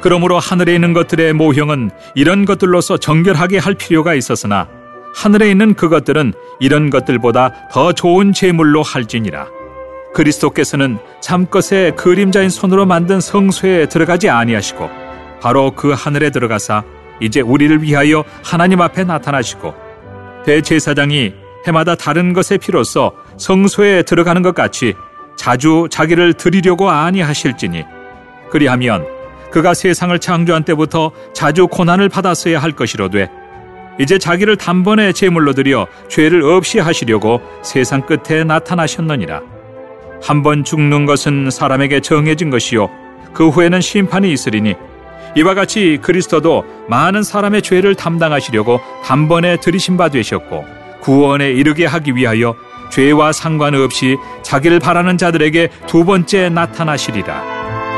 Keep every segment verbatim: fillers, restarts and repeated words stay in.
그러므로 하늘에 있는 것들의 모형은 이런 것들로서 정결하게 할 필요가 있었으나 하늘에 있는 그것들은 이런 것들보다 더 좋은 제물로 할지니라. 그리스도께서는 참것의 그림자인 손으로 만든 성소에 들어가지 아니하시고 바로 그 하늘에 들어가사 이제 우리를 위하여 하나님 앞에 나타나시고 대제사장이 해마다 다른 것의 피로써 성소에 들어가는 것 같이 자주 자기를 드리려고 아니하실지니 그리하면 그가 세상을 창조한 때부터 자주 고난을 받았어야 할 것이로되 이제 자기를 단번에 제물로 드려 죄를 없이 하시려고 세상 끝에 나타나셨느니라. 한 번 죽는 것은 사람에게 정해진 것이요 그 후에는 심판이 있으리니 이와 같이 그리스도도 많은 사람의 죄를 담당하시려고 단번에 들이신 바 되셨고 구원에 이르게 하기 위하여 죄와 상관없이 자기를 바라는 자들에게 두 번째 나타나시리라.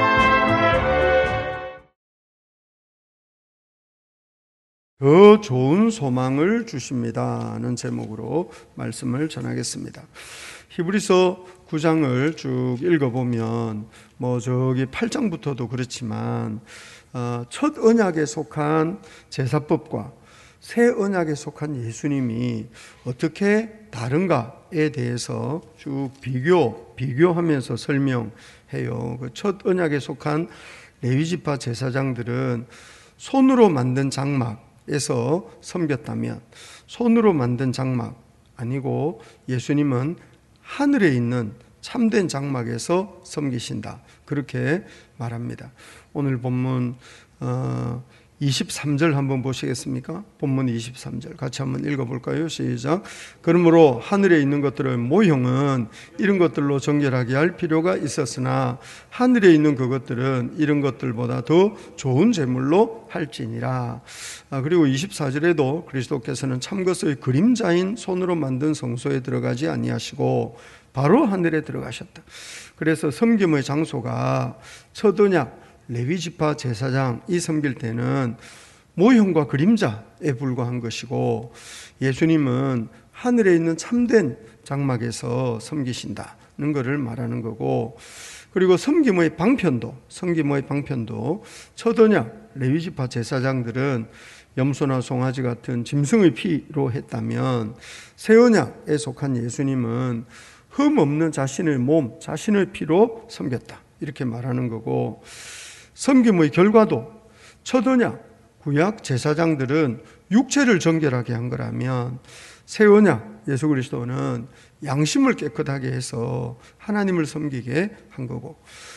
더 좋은 소망을 주십니다는 제목으로 말씀을 전하겠습니다. 히브리서 구 장을 쭉 읽어보면 뭐 저기 팔 장부터도 그렇지만 어, 첫 언약에 속한 제사법과 새 언약에 속한 예수님이 어떻게 다른가에 대해서 쭉 비교, 비교하면서 설명해요. 그 첫 언약에 속한 레위지파 제사장들은 손으로 만든 장막에서 섬겼다면 손으로 만든 장막 아니고 예수님은 하늘에 있는 참된 장막에서 섬기신다. 그렇게 말합니다. 오늘 본문 어, 이십삼 절 한번 보시겠습니까? 본문 이십삼 절 같이 한번 읽어볼까요? 시작. 그러므로 하늘에 있는 것들의 모형은 이런 것들로 정결하게 할 필요가 있었으나 하늘에 있는 그것들은 이런 것들보다 더 좋은 제물로 할지니라. 아, 그리고 이십사 절에도 그리스도께서는 참것의 그림자인 손으로 만든 성소에 들어가지 아니하시고 바로 하늘에 들어가셨다. 그래서 섬김의 장소가 첫 언약 레위지파 제사장이 섬길 때는 모형과 그림자에 불과한 것이고 예수님은 하늘에 있는 참된 장막에서 섬기신다는 것을 말하는 거고 그리고 섬김의 방편도 섬김의 방편도 첫 언약 레위지파 제사장들은 염소나 송아지 같은 짐승의 피로 했다면 새 언약에 속한 예수님은 흠 없는 자신의 몸, 자신의 피로 섬겼다 이렇게 말하는 거고 섬김의 결과도 첫 언약, 구약 제사장들은 육체를 정결하게 한 거라면 새 언약 예수 그리스도는 양심을 깨끗하게 해서 하나님을 섬기게 한 거고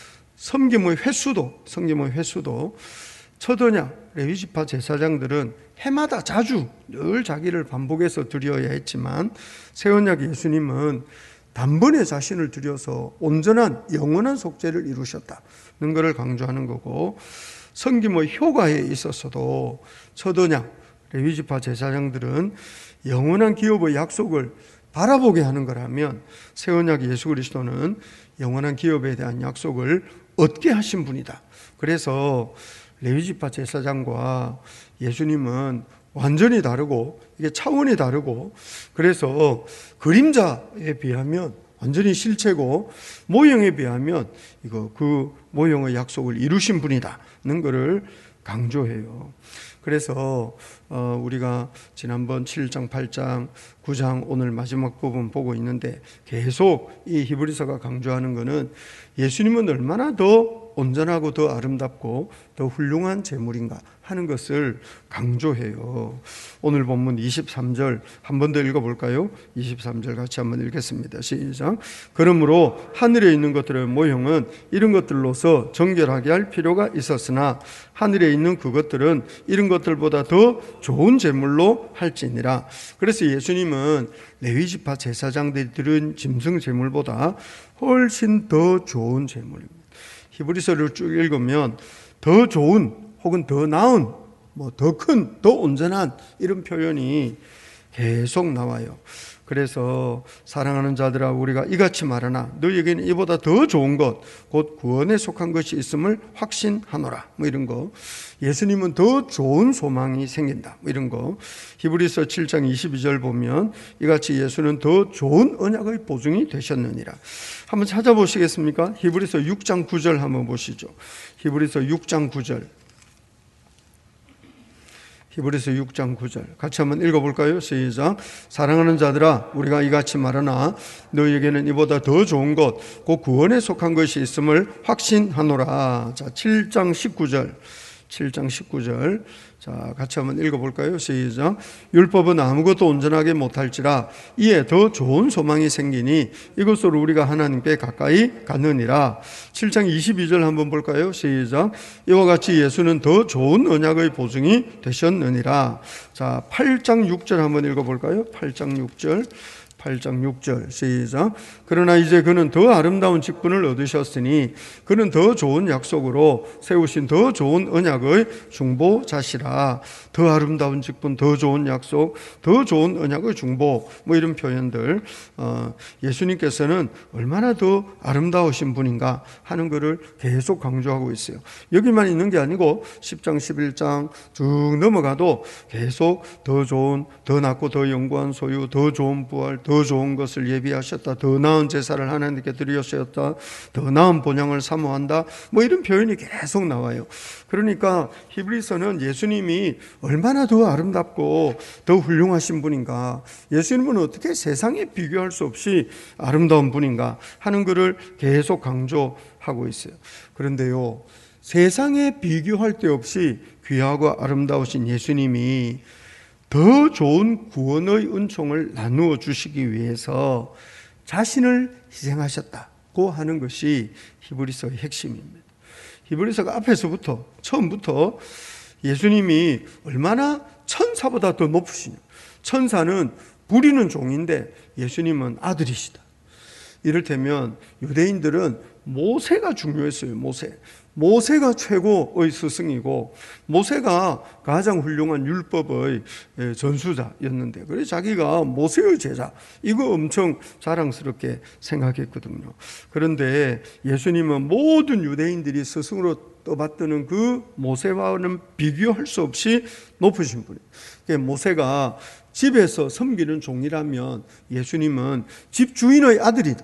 섬김의 횟수도 섬김의 횟수도 첫 언약 레위지파 제사장들은 해마다 자주 늘 자기를 반복해서 드려야 했지만 새 언약 예수님은 단번에 자신을 드려서 온전한 영원한 속죄를 이루셨다는 것을 강조하는 거고 섬김의 효과에 있어서도 첫 언약 레위지파 제사장들은 영원한 기업의 약속을 바라보게 하는 거라면 새 언약 예수 그리스도는 영원한 기업에 대한 약속을 얻게 하신 분이다. 그래서 레위지파 제사장과 예수님은 완전히 다르고 이게 차원이 다르고 그래서 그림자에 비하면 완전히 실체고 모형에 비하면 이거 그 모형의 약속을 이루신 분이다는 것을 강조해요. 그래서 어 우리가 지난번 칠 장, 팔 장, 구 장 오늘 마지막 부분 보고 있는데 계속 이 히브리서가 강조하는 것은 예수님은 얼마나 더 온전하고 더 아름답고 더 훌륭한 제물인가 하는 것을 강조해요. 오늘 본문 이십삼 절 한 번 더 읽어볼까요? 이십삼 절 같이 한번 읽겠습니다. 시작. 그러므로 하늘에 있는 것들의 모형은 이런 것들로서 정결하게 할 필요가 있었으나 하늘에 있는 그것들은 이런 것들보다 더 좋은 제물로 할지니라. 그래서 예수님은 레위지파 제사장들이 드린 짐승 제물보다 훨씬 더 좋은 제물입니다. 히브리서를 쭉 읽으면 더 좋은 혹은 더 나은 뭐 더 큰, 더 온전한 이런 표현이 계속 나와요. 그래서 사랑하는 자들아 우리가 이같이 말하나 너희에게는 이보다 더 좋은 것 곧 구원에 속한 것이 있음을 확신하노라 뭐 이런 거. 예수님은 더 좋은 소망이 생긴다 뭐 이런 거. 히브리서 칠 장 이십이 절 보면 이같이 예수는 더 좋은 언약의 보증이 되셨느니라. 한번 찾아보시겠습니까? 히브리서 육 장 구 절 한번 보시죠. 히브리서 육 장 구 절 히브리서 육 장 구 절 같이 한번 읽어볼까요? 시작. 사랑하는 자들아, 우리가 이같이 말하나 너희에게는 이보다 더 좋은 것, 곧 구원에 속한 것이 있음을 확신하노라. 자, 칠 장 십구 절 칠 장 십구 절 자, 같이 한번 읽어볼까요? 시작. 율법은 아무것도 온전하게 못할지라 이에 더 좋은 소망이 생기니 이것으로 우리가 하나님께 가까이 가느니라. 칠 장 이십이 절 한번 볼까요? 시작. 이와 같이 예수는 더 좋은 언약의 보증이 되셨느니라. 자, 팔 장 육 절 한번 읽어볼까요? 팔 장 육 절 팔 장 육 절 시작. 그러나 이제 그는 더 아름다운 직분을 얻으셨으니 그는 더 좋은 약속으로 세우신 더 좋은 언약의 중보자시라. 더 아름다운 직분, 더 좋은 약속, 더 좋은 언약의 중보, 뭐 이런 표현들, 어, 예수님께서는 얼마나 더 아름다우신 분인가 하는 것을 계속 강조하고 있어요. 여기만 있는 게 아니고 십 장 십일 장 쭉 넘어가도 계속 더 좋은, 더 낫고 더 영구한 소유, 더 좋은 부활, 더 좋은 것을 예비하셨다, 더 나은 제사를 하나님께 드리셨다, 더 나은 본향을 사모한다, 뭐 이런 표현이 계속 나와요. 그러니까 히브리서는 예수님이 얼마나 더 아름답고 더 훌륭하신 분인가, 예수님은 어떻게 세상에 비교할 수 없이 아름다운 분인가 하는 것을 계속 강조하고 있어요. 그런데요, 세상에 비교할 데 없이 귀하고 아름다우신 예수님이 더 좋은 구원의 은총을 나누어 주시기 위해서 자신을 희생하셨다고 하는 것이 히브리서의 핵심입니다. 히브리서가 앞에서부터 처음부터 예수님이 얼마나 천사보다 더 높으시냐, 천사는 부리는 종인데 예수님은 아들이시다. 이를테면 유대인들은 모세가 중요했어요. 모세 모세가 최고의 스승이고 모세가 가장 훌륭한 율법의 전수자였는데, 그래서 자기가 모세의 제자, 이거 엄청 자랑스럽게 생각했거든요. 그런데 예수님은 모든 유대인들이 스승으로 떠받드는 그 모세와는 비교할 수 없이 높으신 분이에요. 모세가 집에서 섬기는 종이라면 예수님은 집주인의 아들이다.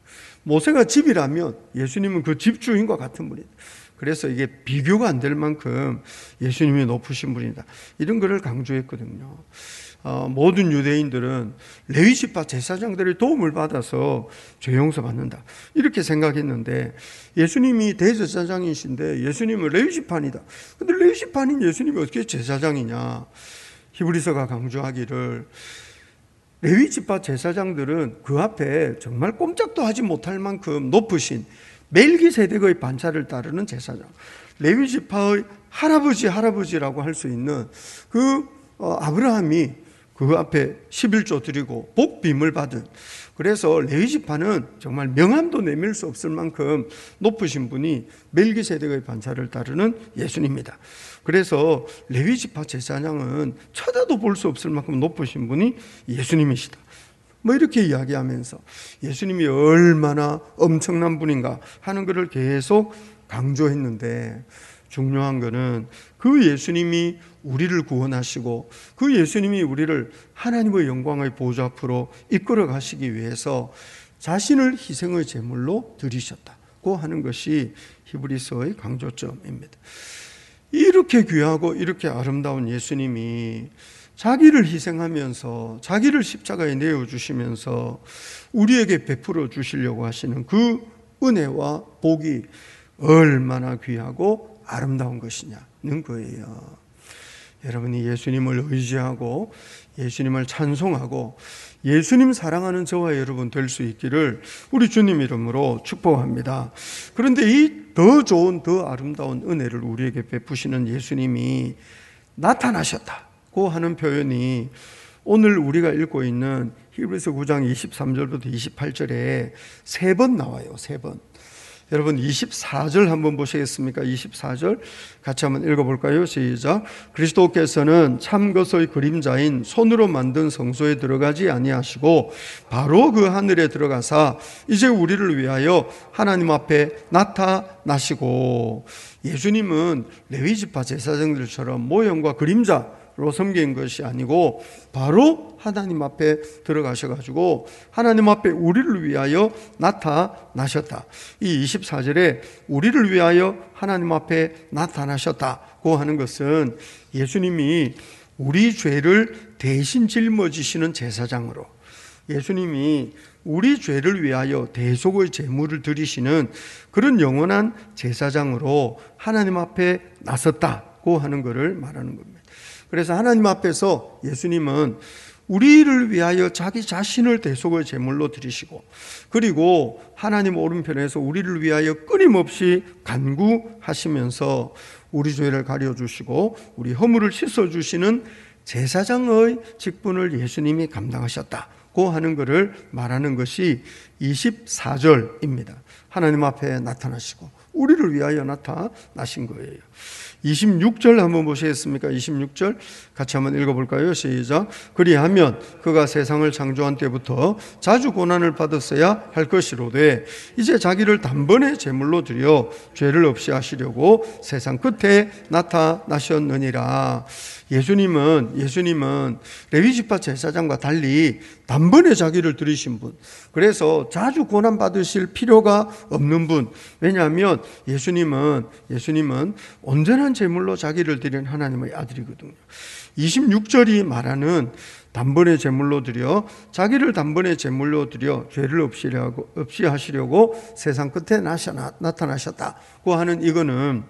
모세가 집이라면 예수님은 그 집주인과 같은 분이다. 그래서 이게 비교가 안 될 만큼 예수님이 높으신 분이다, 이런 것을 강조했거든요. 어, 모든 유대인들은 레위지파 제사장들의 도움을 받아서 죄 용서받는다, 이렇게 생각했는데 예수님이 대제사장이신데 예수님은 레위지파이다. 근데 레위지파인 예수님이 어떻게 제사장이냐. 히브리서가 강조하기를 레위지파 제사장들은 그 앞에 정말 꼼짝도 하지 못할 만큼 높으신 멜기세덱의 반차를 따르는 제사장, 레위지파의 할아버지 할아버지라고 할 수 있는 그 아브라함이 그 앞에 십일조 드리고 복빔을 받은, 그래서 레위지파는 정말 명함도 내밀 수 없을 만큼 높으신 분이 멜기세덱의 반차를 따르는 예수님입니다. 그래서 레위지파 제사장은 쳐다도 볼 수 없을 만큼 높으신 분이 예수님이시다, 뭐 이렇게 이야기하면서 예수님이 얼마나 엄청난 분인가 하는 것을 계속 강조했는데, 중요한 것은 그 예수님이 우리를 구원하시고 그 예수님이 우리를 하나님의 영광의 보좌 앞으로 이끌어 가시기 위해서 자신을 희생의 제물로 드리셨다고 하는 것이 히브리서의 강조점입니다. 이렇게 귀하고 이렇게 아름다운 예수님이 자기를 희생하면서 자기를 십자가에 내어주시면서 우리에게 베풀어 주시려고 하시는 그 은혜와 복이 얼마나 귀하고 아름다운 것이냐는 거예요. 여러분이 예수님을 의지하고 예수님을 찬송하고 예수님 사랑하는 저와 여러분 될 수 있기를 우리 주님 이름으로 축복합니다. 그런데 이 더 좋은 더 아름다운 은혜를 우리에게 베푸시는 예수님이 나타나셨다고 하는 표현이 오늘 우리가 읽고 있는 히브리서 구 장 이십삼 절부터 이십팔 절에 세 번 나와요. 세 번. 여러분 이십사 절 한번 보시겠습니까? 이십사 절 같이 한번 읽어볼까요? 시작. 그리스도께서는 참 것의 그림자인 손으로 만든 성소에 들어가지 아니하시고 바로 그 하늘에 들어가사 이제 우리를 위하여 하나님 앞에 나타나시고, 예수님은 레위지파 제사장들처럼 모형과 그림자 제사로 섬긴 것이 아니고 바로 하나님 앞에 들어가셔가지고 하나님 앞에 우리를 위하여 나타나셨다. 이 이십사 절에 우리를 위하여 하나님 앞에 나타나셨다고 하는 것은 예수님이 우리 죄를 대신 짊어지시는 제사장으로, 예수님이 우리 죄를 위하여 대속의 제물을 드리시는 그런 영원한 제사장으로 하나님 앞에 나섰다고 하는 것을 말하는 겁니다. 그래서 하나님 앞에서 예수님은 우리를 위하여 자기 자신을 대속의 제물로 드리시고, 그리고 하나님 오른편에서 우리를 위하여 끊임없이 간구하시면서 우리 죄를 가려주시고 우리 허물을 씻어주시는 제사장의 직분을 예수님이 감당하셨다고 하는 것을 말하는 것이 이십사 절입니다. 하나님 앞에 나타나시고 우리를 위하여 나타나신 거예요. 이십육 절 한번 보시겠습니까? 이십육 절 같이 한번 읽어볼까요? 시작. 그리하면 그가 세상을 창조한 때부터 자주 고난을 받았어야 할 것이로되 이제 자기를 단번에 제물로 드려 죄를 없이 하시려고 세상 끝에 나타나셨느니라. 예수님은 예수님은 레위지파 제사장과 달리 단번에 자기를 드리신 분, 그래서 자주 고난 받으실 필요가 없는 분. 왜냐하면 예수님은 예수님은 온전한 제물로 자기를 드린 하나님의 아들이거든요. 이십육 절이 말하는 단번에 제물로 드려 자기를 단번에 제물로 드려 죄를 없이, 없이 하시려고 세상 끝에 나타나셨다고 하는 이거는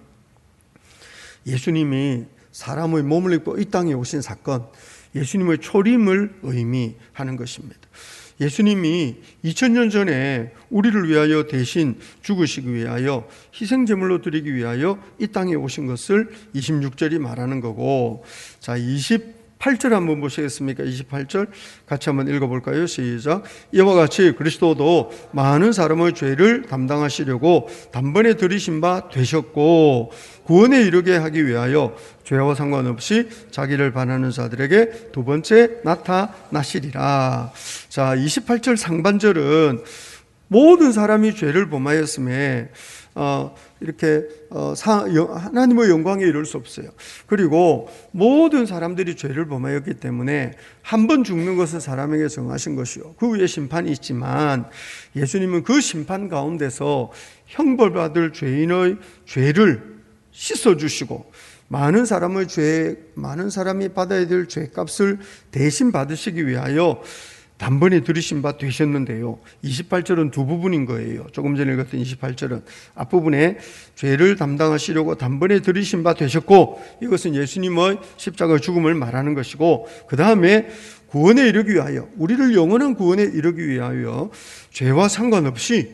예수님이 사람의 몸을 입고 이 땅에 오신 사건, 예수님의 초림을 의미하는 것입니다. 예수님이 이천 년 전에 우리를 위하여 대신 죽으시기 위하여 희생제물로 드리기 위하여 이 땅에 오신 것을 이십육 절이 말하는 거고, 자 이십팔 절 한번 보시겠습니까? 이십팔 절 같이 한번 읽어볼까요? 시작. 이와 같이 그리스도도 많은 사람의 죄를 담당하시려고 단번에 들이신 바 되셨고 구원에 이르게 하기 위하여 죄와 상관없이 자기를 반하는 자들에게 두 번째 나타나시리라. 자, 이십팔 절 상반절은 모든 사람이 죄를 범하였음에 어, 이렇게 어, 사, 하나님의 영광에 이를 수 없어요. 그리고 모든 사람들이 죄를 범하였기 때문에 한 번 죽는 것은 사람에게 정하신 것이요 그 위에 심판이 있지만 예수님은 그 심판 가운데서 형벌받을 죄인의 죄를 씻어주시고 많은 사람의 죄, 많은 사람이 받아야 될 죄값을 대신 받으시기 위하여 단번에 들으신 바 되셨는데요. 이십팔 절은 두 부분인 거예요. 조금 전에 읽었던 이십팔 절은 앞부분에 죄를 담당하시려고 단번에 들으신 바 되셨고, 이것은 예수님의 십자가의 죽음을 말하는 것이고, 그 다음에 구원에 이르기 위하여, 우리를 영원한 구원에 이르기 위하여 죄와 상관없이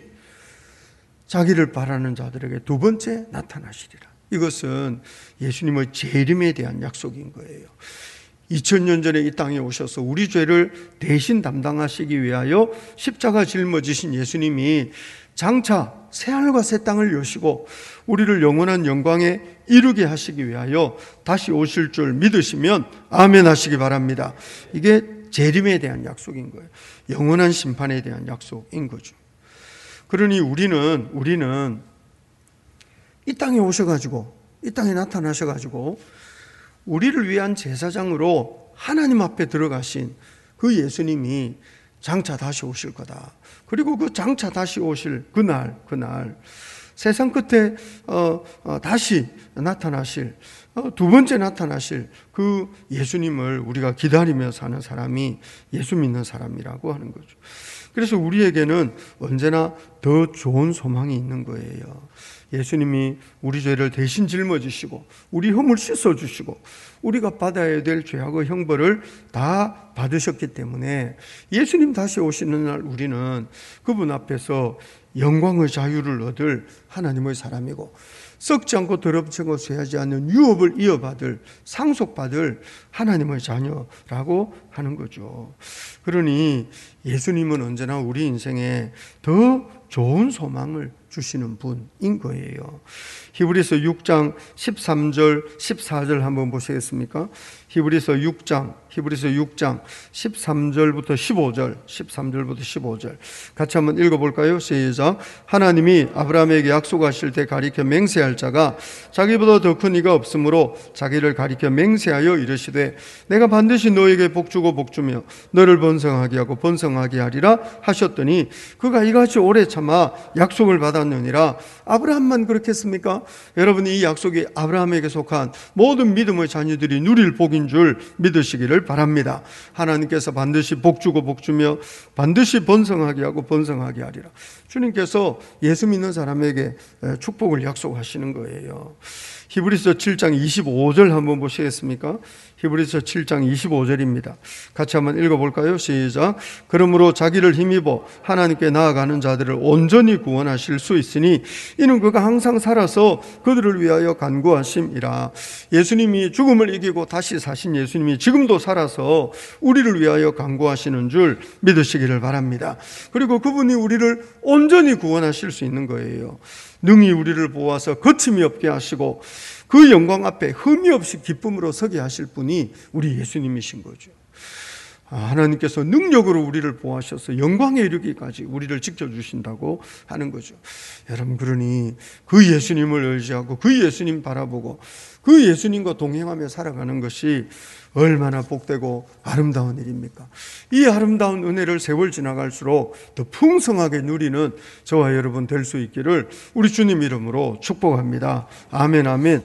자기를 바라는 자들에게 두 번째 나타나시리라. 이것은 예수님의 재림에 대한 약속인 거예요. 이천 년 전에 이 땅에 오셔서 우리 죄를 대신 담당하시기 위하여 십자가 짊어지신 예수님이 장차 새하늘과 새 땅을 여시고 우리를 영원한 영광에 이르게 하시기 위하여 다시 오실 줄 믿으시면 아멘 하시기 바랍니다. 이게 재림에 대한 약속인 거예요. 영원한 심판에 대한 약속인 거죠. 그러니 우리는 우리는 이 땅에 오셔가지고 이 땅에 나타나셔가지고 우리를 위한 제사장으로 하나님 앞에 들어가신 그 예수님이 장차 다시 오실 거다. 그리고 그 장차 다시 오실 그날, 그날 세상 끝에 어, 어, 다시 나타나실 어, 두 번째 나타나실 그 예수님을 우리가 기다리며 사는 사람이 예수 믿는 사람이라고 하는 거죠. 그래서 우리에게는 언제나 더 좋은 소망이 있는 거예요. 예수님이 우리 죄를 대신 짊어지시고 우리 흠을 씻어주시고 우리가 받아야 될 죄악의 형벌을 다 받으셨기 때문에 예수님 다시 오시는 날 우리는 그분 앞에서 영광의 자유를 얻을 하나님의 사람이고 썩지 않고 더럽지 않고 쇠하지 않는 유업을 이어받을 상속받을 하나님의 자녀라고 하는 거죠. 그러니 예수님은 언제나 우리 인생에 더 좋은 소망을 주시는 분인 거예요. 히브리서 육 장 십삼 절 십사 절 한번 보시겠습니까? 히브리서 육 장 히브리서 육 장 십삼 절부터 십오 절 십삼 절부터 십오 절 같이 한번 읽어볼까요? 시작. 하나님이 아브라함에게 약속하실 때 가리켜 맹세할 자가 자기보다 더 큰 이가 없으므로 자기를 가리켜 맹세하여 이르시되 내가 반드시 너에게 복주고 복주며 너를 번성하게 하고 번성하게 하리라 하셨더니 그가 이같이 오래 참아 약속을 받았느니라. 아브라함만 그렇겠습니까? 여러분, 이 약속이 아브라함에게 속한 모든 믿음의 자녀들이 누릴 복인 줄 믿으시기를 바랍니다. 하나님께서 반드시 복주고 복주며 반드시 번성하게 하고 번성하게 하리라. 주님께서 예수 믿는 사람에게 축복을 약속하시는 거예요. 히브리서 칠 장 이십오 절 한번 보시겠습니까? 히브리서 칠 장 이십오 절입니다. 같이 한번 읽어볼까요? 시작. 그러므로 자기를 힘입어 하나님께 나아가는 자들을 온전히 구원하실 수 있으니 이는 그가 항상 살아서 그들을 위하여 간구하심이라. 예수님이 죽음을 이기고 다시 사신 예수님이 지금도 살아서 우리를 위하여 간구하시는 줄 믿으시기를 바랍니다. 그리고 그분이 우리를 온전히 구원하실 수 있는 거예요. 능히 우리를 보아서 거침이 없게 하시고 그 영광 앞에 흠이 없이 기쁨으로 서게 하실 분이 우리 예수님이신 거죠. 하나님께서 능력으로 우리를 보호하셔서 영광에 이르기까지 우리를 지켜주신다고 하는 거죠. 여러분, 그러니 그 예수님을 의지하고 그 예수님 바라보고 그 예수님과 동행하며 살아가는 것이 얼마나 복되고 아름다운 일입니까? 이 아름다운 은혜를 세월 지나갈수록 더 풍성하게 누리는 저와 여러분 될 수 있기를 우리 주님 이름으로 축복합니다. 아멘, 아멘.